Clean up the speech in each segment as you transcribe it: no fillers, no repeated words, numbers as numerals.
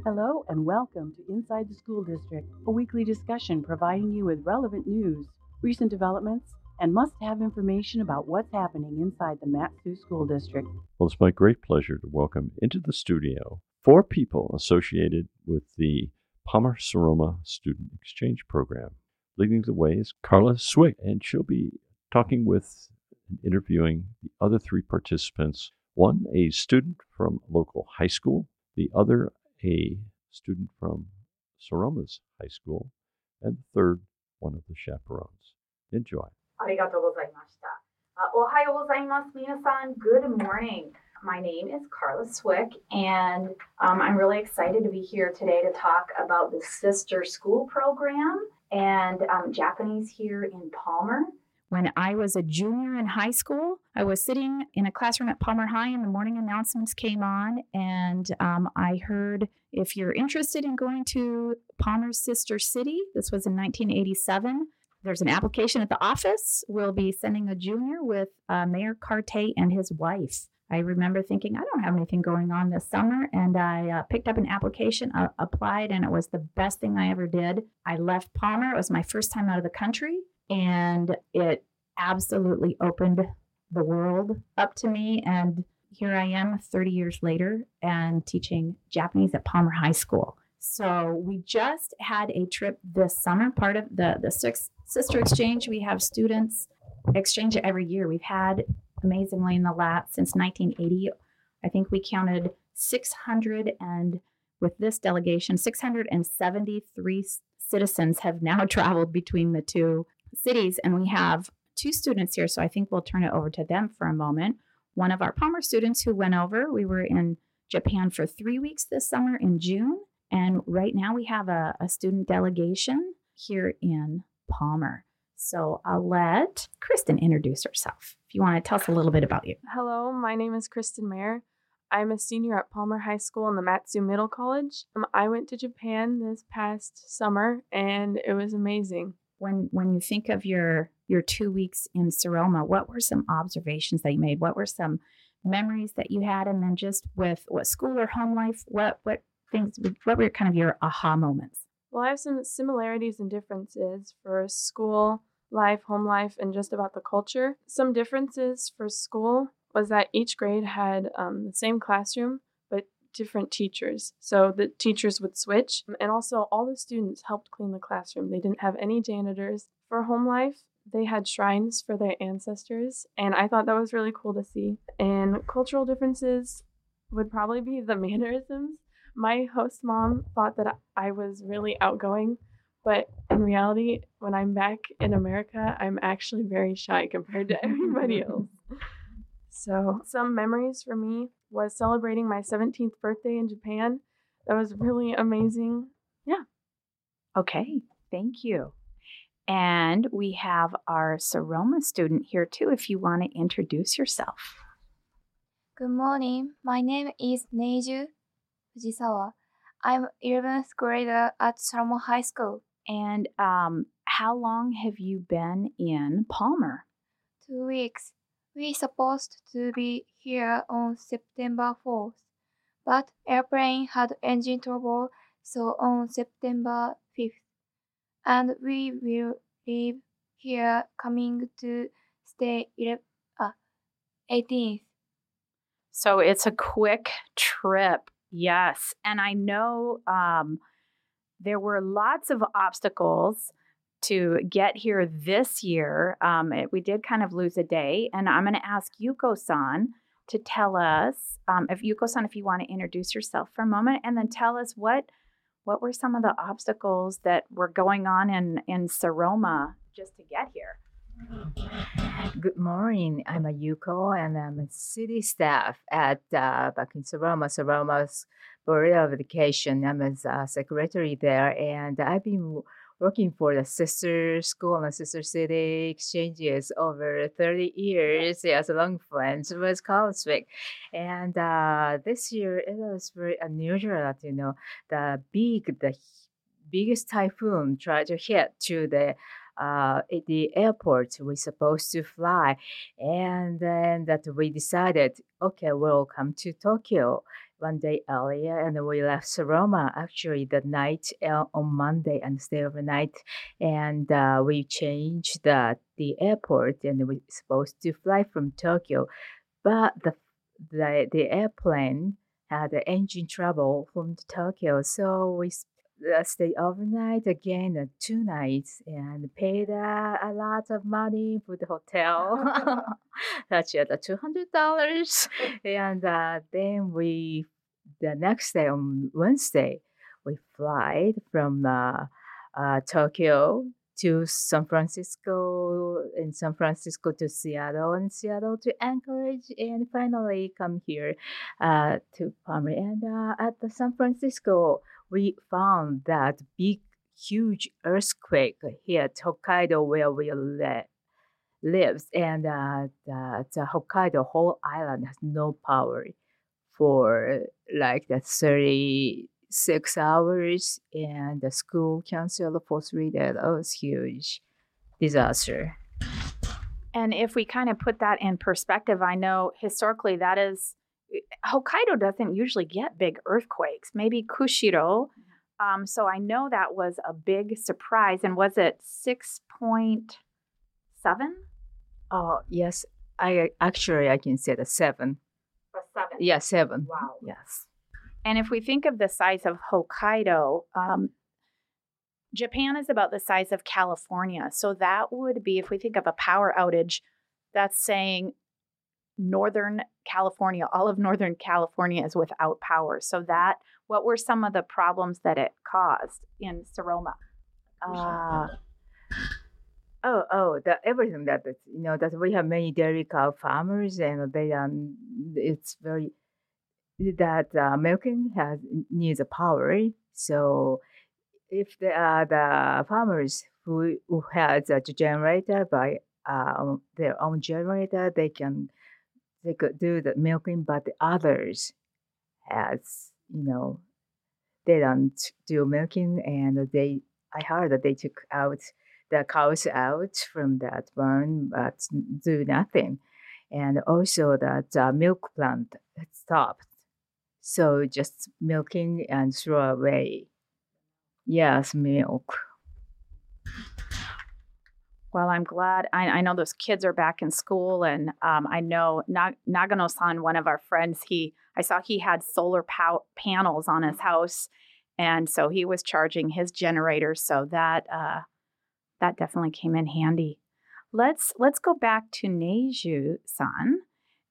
Hello and welcome to Inside the School District, a weekly discussion providing you with relevant news, recent developments, and must-have information about what's happening inside the Mat-Su School District. Well, it's my great pleasure to welcome into the studio 4 people associated with the Palmer-Seroma Student Exchange Program. Leading the way is Carla Swick, and she'll be talking with and interviewing the other 3 participants. One, a student from a local high school, the other, a student from Seroma's high school, and the third, one of the chaperones. Enjoy. ありがとうございました。おはようございます。皆さん、Good morning. My name is Carla Swick, and I'm really excited to be here today to talk about the Sister School Program and Japanese here in Palmer. When I was a junior in high school, I was sitting in a classroom at Palmer High and the morning announcements came on, and I heard if you're interested in going to Palmer's sister city, this was in 1987, there's an application at the office. We'll be sending a junior with Mayor Carte and his wife. I remember thinking, I don't have anything going on this summer, and I picked up an application, applied, and it was the best thing I ever did. I left Palmer. It was my first time out of the country. And it absolutely opened the world up to me. And here I am 30 years later and teaching Japanese at Palmer High School. So we just had a trip this summer, part of the Sister Exchange. We have students exchange every year. We've had, amazingly, in the last, since 1980, I think we counted 600, and with this delegation, 673 citizens have now traveled between the 2 cities, and we have 2 students here, so I think we'll turn it over to them for a moment. One of our Palmer students who went over, we were in Japan for 3 weeks this summer in June, and right now we have a student delegation here in Palmer. So I'll let Kristen introduce herself. If you want to tell us a little bit about you. Hello, my name is Kristen Mayer. I'm a senior at Palmer High School in the Mat-Su Middle College. I went to Japan this past summer, and it was amazing. When you think of your 2 weeks in Seroma, what were some observations that you made? What were some memories that you had? And then just with what school or home life, what were kind of your aha moments? Well, I have some similarities and differences for school life, home life, and just about the culture. Some differences for school was that each grade had the same classroom, but different teachers. So the teachers would switch, and also all the students helped clean the classroom. They didn't have any janitors. For home life, they had shrines for their ancestors, and I thought that was really cool to see. And cultural differences would probably be the mannerisms. My host mom thought that I was really outgoing, but in reality, when I'm back in America, I'm actually very shy compared to everybody else. So some memories for me was celebrating my 17th birthday in Japan. That was really amazing. Yeah. Okay, thank you. And we have our Seroma student here too, if you want to introduce yourself. Good morning. My name is Neiju Fujisawa. I'm 11th grader at Seroma High School. And how long have you been in Palmer? 2 weeks. We supposed to be here on September 4th, but airplane had engine trouble, so on September 5th. And we will leave here coming to stay 18th. So it's a quick trip, yes. And I know there were lots of obstacles to get here this year. We did kind of lose a day, and I'm going to ask Yuko-san to tell us, if you want to introduce yourself for a moment, and then tell us what were some of the obstacles that were going on in Seroma just to get here. Good morning. I'm a Yuko, and I'm a city staff at back in Seroma. Seroma's Board of Education. I'm a secretary there, and I've been working for the sister school and the sister city exchanges over 30 years as long friends with Carla Swick. And this year it was very unusual that, the biggest typhoon tried to hit to the at the airport we're supposed to fly, and then that we decided, okay, we'll come to Tokyo. one day earlier, and we left Saroma actually the night on Monday and stay overnight. And we changed the airport, and we were supposed to fly from Tokyo, but the airplane had engine trouble from Tokyo, so we stayed overnight again, 2 nights, and paid a lot of money for the hotel. That's just $200. And then the next day on Wednesday, we fly from Tokyo to San Francisco, and San Francisco to Seattle, and Seattle to Anchorage, and finally come here to Palmer. And at the San Francisco, we found that big, huge earthquake here at Hokkaido where we lives, and the Hokkaido whole island has no power for like the 36 hours, and the school canceled for 3 days. That was huge disaster. And if we kind of put that in perspective, I know historically Hokkaido doesn't usually get big earthquakes, maybe Kushiro. So I know that was a big surprise. And was it 6.7? Oh, yes. I can say the 7. A 7. Yeah, 7. Wow. Yes. And if we think of the size of Hokkaido, Japan is about the size of California. So that would be, if we think of a power outage, that's saying Northern California, all of Northern California is without power. So what were some of the problems that it caused in Saroma? Everything that we have many dairy cow farmers, and it's very that milking needs a power. So if the farmers who has a generator by their own generator, they could do the milking, but the others they don't do milking, and I heard that they took out the cows out from that barn, but do nothing. And also that milk plant stopped. So just milking and throw away. Yes, milk. Well, I'm glad. I know those kids are back in school, and I know Nagano-san, one of our friends, I saw he had solar panels on his house, and so he was charging his generator. So that definitely came in handy. Let's go back to Neiju-san.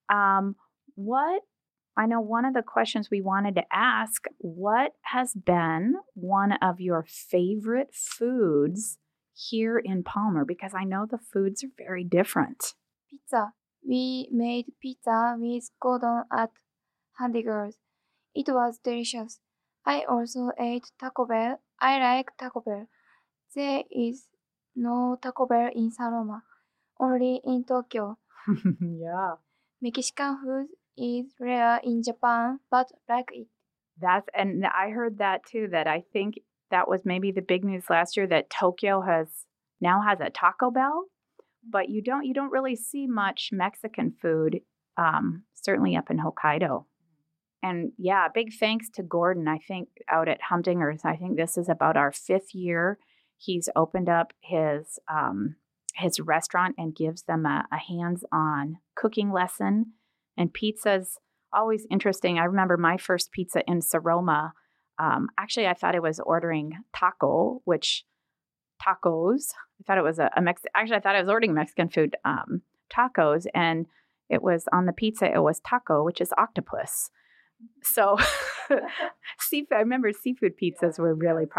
I know one of the questions we wanted to ask, what has been one of your favorite foods here in Palmer? Because I know the foods are very different. Pizza. We made pizza with Gordon at Handy Girls. It was delicious. I also ate Taco Bell. I like Taco Bell. There is no Taco Bell in Saroma, only in Tokyo. Yeah. Mexican food is rare in Japan, but like it. And I heard that too, that I think that was maybe the big news last year, that Tokyo now has a Taco Bell, but you don't really see much Mexican food, certainly up in Hokkaido. And yeah, big thanks to Gordon, I think, out at Humdingers. I think this is about our 5th year. He's opened up his restaurant and gives them a hands-on cooking lesson. And pizza's always interesting. I remember my first pizza in Saroma. Actually, I thought I was ordering tacos. I thought it was actually, I thought I was ordering Mexican food, tacos, and it was on the pizza. It was taco, which is octopus. So seafood. I remember seafood pizzas were really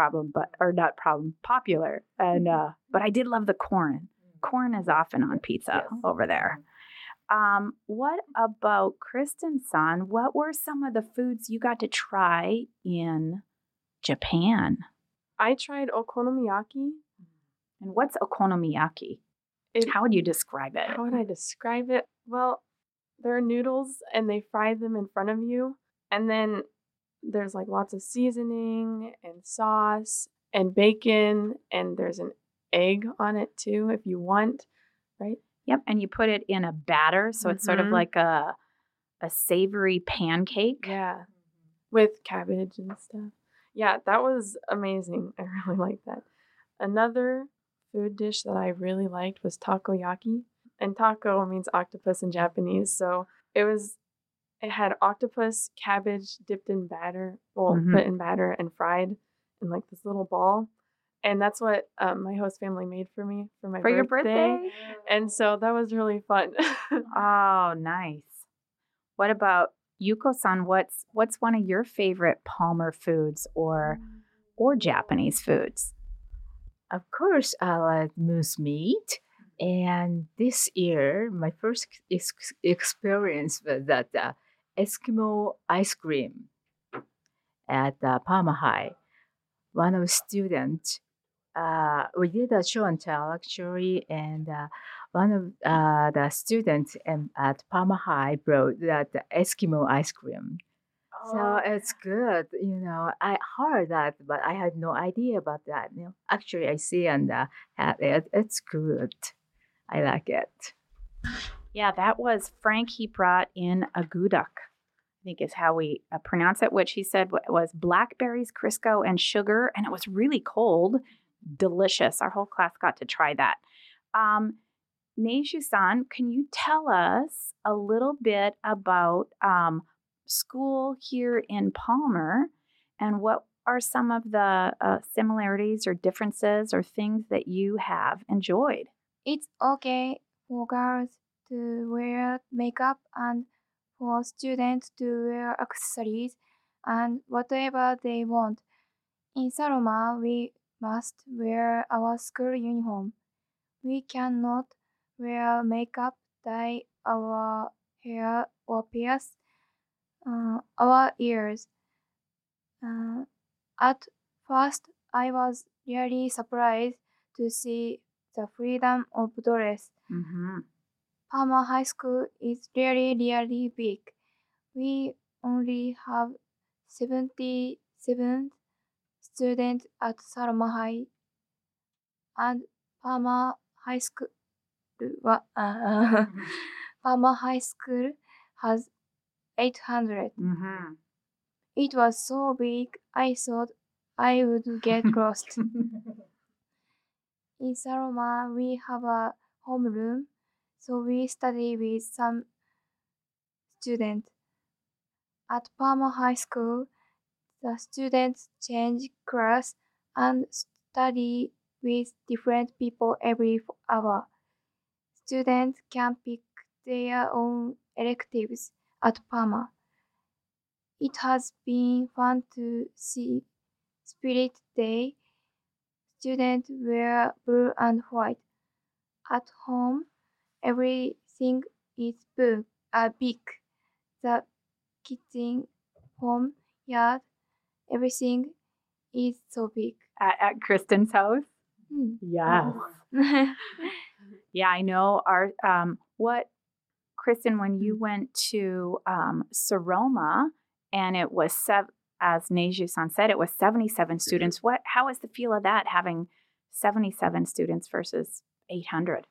popular. And but I did love the corn. Corn is often on pizza over there. What about Kristen-san? What were some of the foods you got to try in Japan? I tried okonomiyaki. And what's okonomiyaki? How would you describe it? How would I describe it? Well, there are noodles and they fry them in front of you. And then there's like lots of seasoning and sauce and bacon, and there's an egg on it too if you want, right? Yep, and you put it in a batter, so it's sort of like a savory pancake. Yeah. with cabbage and stuff. Yeah, that was amazing. I really liked that. Another food dish that I really liked was takoyaki. And taco means octopus in Japanese. So it had octopus, cabbage dipped in batter, put in batter and fried in like this little ball. And that's what my host family made for me for my birthday. your birthday? And so that was really fun. Oh, nice. What about Yuko-san? What's one of your favorite Palmer foods or Japanese foods? Of course, I like moose meat. And this year, my first experience was that Eskimo ice cream at Palmer High. One of the students, we did a show and tell actually, and one of the students at Palmer High brought that Eskimo ice cream. So it's good, I heard that, but I had no idea about that. Actually, I see and have it. It's good. I like it. Yeah, that was Frank. He brought in a gudok, I think is how we pronounce it, which he said was blackberries, Crisco, and sugar, and it was really cold. Delicious. Our whole class got to try that. Neiju-san, can you tell us a little bit about school here in Palmer and what are some of the similarities or differences or things that you have enjoyed? It's okay for girls to wear makeup and for students to wear accessories and whatever they want. In Saroma, we must wear our school uniform. We cannot wear makeup, dye our hair, or pierce our ears. At first, I was really surprised to see the freedom of dress. Palmer High School is really, really big. We only have 77 students at Saroma High, and Palmer High School Palmer High School has 800. It was so big, I thought I would get lost. In Saroma, we have a homeroom, so we study with some students. At Palmer High School, the students change class and study with different people every hour. Students can pick their own electives at Palmer. It has been fun to see Spirit Day. Students wear blue and white. At home, everything is big. The kitchen, home, yard, everything is so big. At Kristen's house? Yes. Yeah, I know. Kristen, when you went to Saroma, and it was, as Neiju-san said, it was 77 students. How was the feel of that, having 77 students versus 800?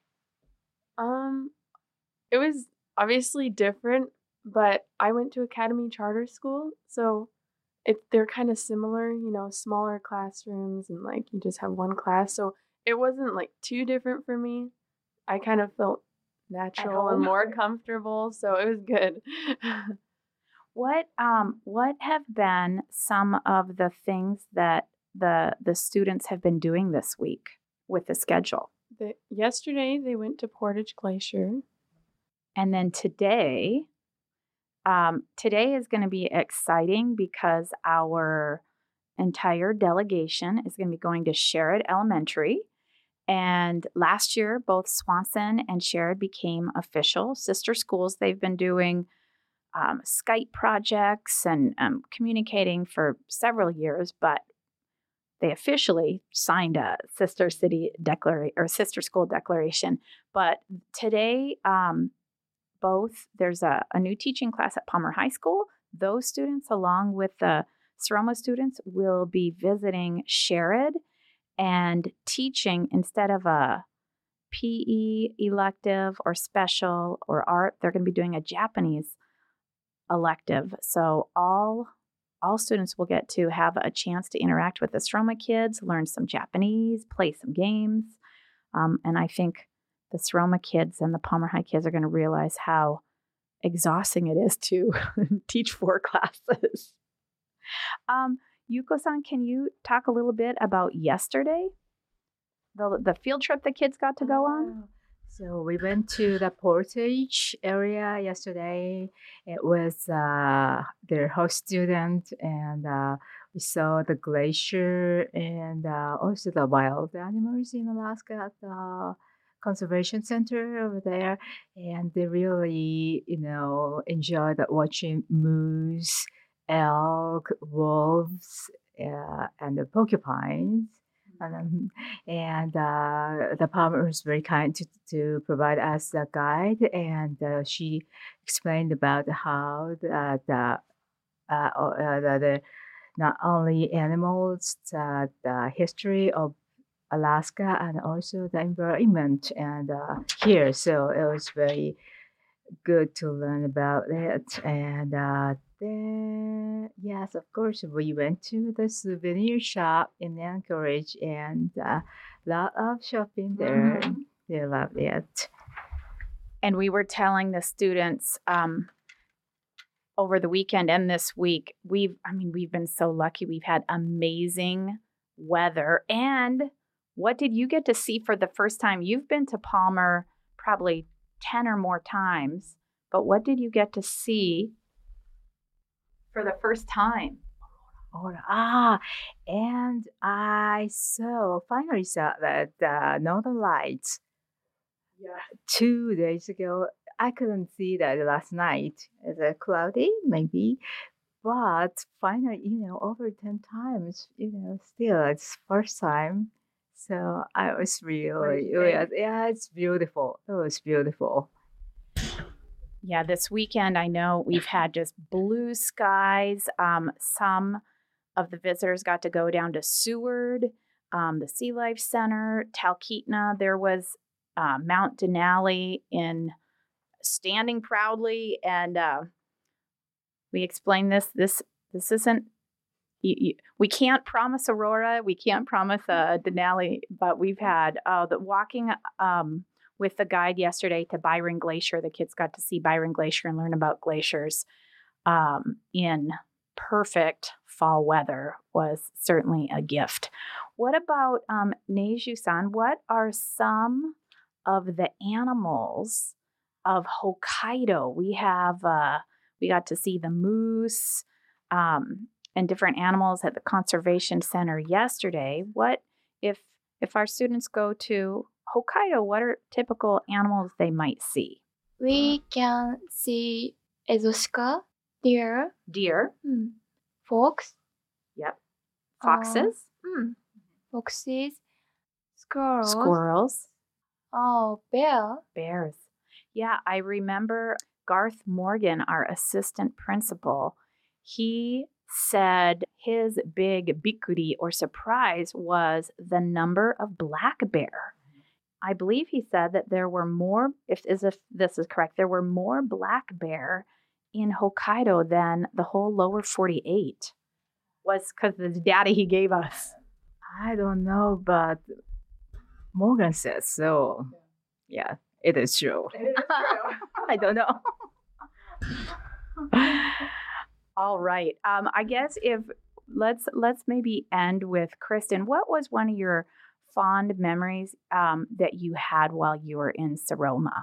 It was obviously different, but I went to Academy Charter School, so they're kind of similar, smaller classrooms and like you just have one class. So it wasn't like too different for me. I kind of felt natural and more comfortable, so it was good. What have been some of the things that the students have been doing this week with the schedule? Yesterday they went to Portage Glacier. And then today is going to be exciting because our entire delegation is going to be going to Sherrod Elementary. And last year, both Swanson and Sherrod became official sister schools. They've been doing Skype projects and communicating for several years, but they officially signed a sister city declaration or sister school declaration. But today, there's a new teaching class at Palmer High School. Those students, along with the Saroma students, will be visiting Sherrod and teaching instead of a PE elective or special or art. They're going to be doing a Japanese elective. So all all students will get to have a chance to interact with the Seroma kids, learn some Japanese, play some games. And I think the Seroma kids and the Palmer High kids are going to realize how exhausting it is to teach 4 classes. Yuko-san, can you talk a little bit about yesterday? The field trip the kids got to go on? So we went to the Portage area yesterday. It was their host student, and we saw the glacier and also the wild animals in Alaska at the conservation center over there. And they really, enjoyed watching moose, elk, wolves, and the porcupines. And the Palmer was very kind to provide us a guide, and she explained about how the not only animals, the history of Alaska, and also the environment and here. So it was very good to learn about it. And then, yes, of course, we went to the souvenir shop in Anchorage, and a lot of shopping there. Mm-hmm. They loved it. And we were telling the students over the weekend and this week, we've been so lucky. We've had amazing weather. And what did you get to see for the first time? You've been to Palmer probably 10 or more times, but what did you get to see for the first time? And I finally saw that Northern Lights. Yeah. 2 days ago. I couldn't see that last night. It's cloudy, maybe. But finally, over 10 times, still it's first time. So I was really, it's beautiful. It was beautiful. Yeah, this weekend, I know we've had just blue skies. Some of the visitors got to go down to Seward, the Sea Life Center, Talkeetna. There was Mount Denali in standing proudly, and we explained this. This isn't. We can't promise Aurora. We can't promise Denali, but we've had the walking with the guide yesterday to Byron Glacier. The kids got to see Byron Glacier and learn about glaciers in perfect fall weather. Was certainly a gift. What about Neiju-san? What are some of the animals of Hokkaido? We got to see the moose and different animals at the conservation center yesterday. What if our students go to Hokkaido, what are typical animals they might see? We can see ezoshika, deer, fox. Yep. Foxes. Foxes, squirrels. Bears. Yeah, I remember Garth Morgan, our assistant principal, he said his big bikuri or surprise was the number of black bear. I believe he said that there were more, if this is correct, there were more black bear in Hokkaido than the whole lower 48. Was because the data he gave us. I don't know, but Morgan says so. Yeah, it is true. It is true. I don't know. All right. I guess let's maybe end with Kristen. What was one of your fond memories that you had while you were in Seroma?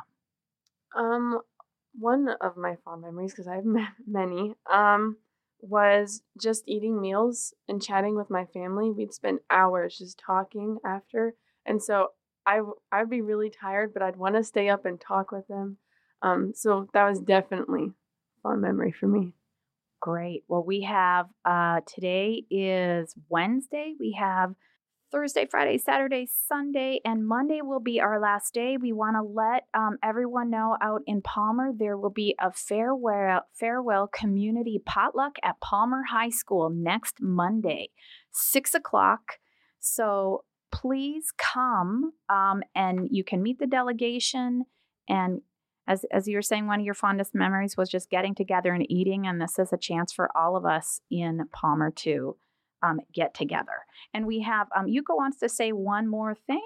One of my fond memories, because I have many, was just eating meals and chatting with my family. We'd spend hours just talking after, and so I'd be really tired, but I'd want to stay up and talk with them. So that was definitely a fond memory for me. Great. Well, we have today is Wednesday. We have Thursday, Friday, Saturday, Sunday, and Monday will be our last day. We want to let everyone know out in Palmer there will be a farewell community potluck at Palmer High School next Monday, 6:00. So please come and you can meet the delegation and As you were saying, one of your fondest memories was just getting together and eating, and this is a chance for all of us in Palmer to get together. And we have Yuko wants to say one more thing.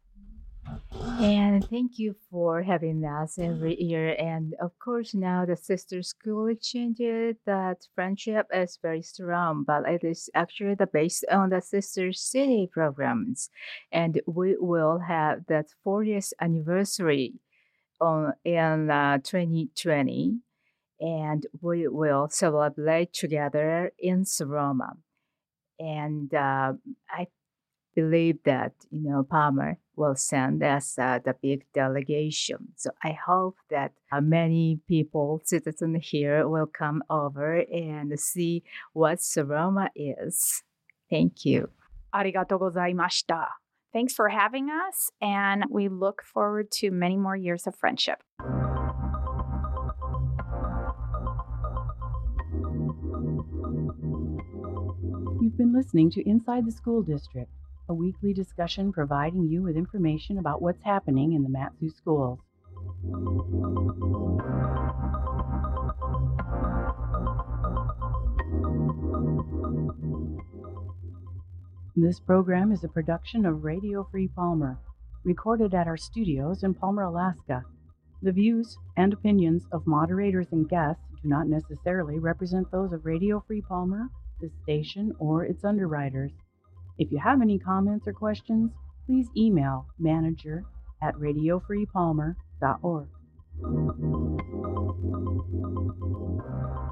And thank you for having us every year. And of course, now the sister school exchanges, that friendship is very strong, but it is actually based on the sister city programs. And we will have that 40th anniversary in 2020. And we will celebrate together in Saroma. And I believe that, Palmer will send us the big delegation. So I hope that many people, citizens here, will come over and see what Saroma is. Thank you. Arigatou gozaimashita. Thanks for having us, and we look forward to many more years of friendship. You've been listening to Inside the School District, a weekly discussion providing you with information about what's happening in the Mat-Su schools. This program is a production of Radio Free Palmer, recorded at our studios in Palmer, Alaska. The views and opinions of moderators and guests do not necessarily represent those of Radio Free Palmer, the station, or its underwriters. If you have any comments or questions, please email manager@radiofreepalmer.org.